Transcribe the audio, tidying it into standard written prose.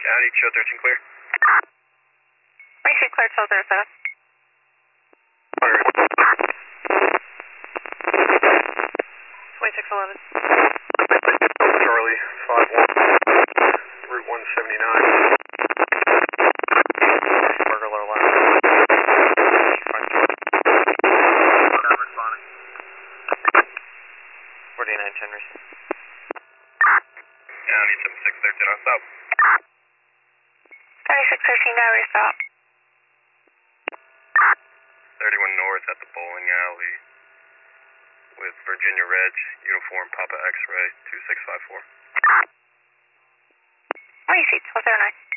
County, show 13 clear. Macy clear 1207. Fire. 2611. Charlie, 5-1, Route 179. Burglar alarm. Not responding. 49 Henry. County, 7613 on stop. County 613, now restop. 31 North at the bowling alley with Virginia Reg, uniform Papa X-ray 2654. Macy 1209.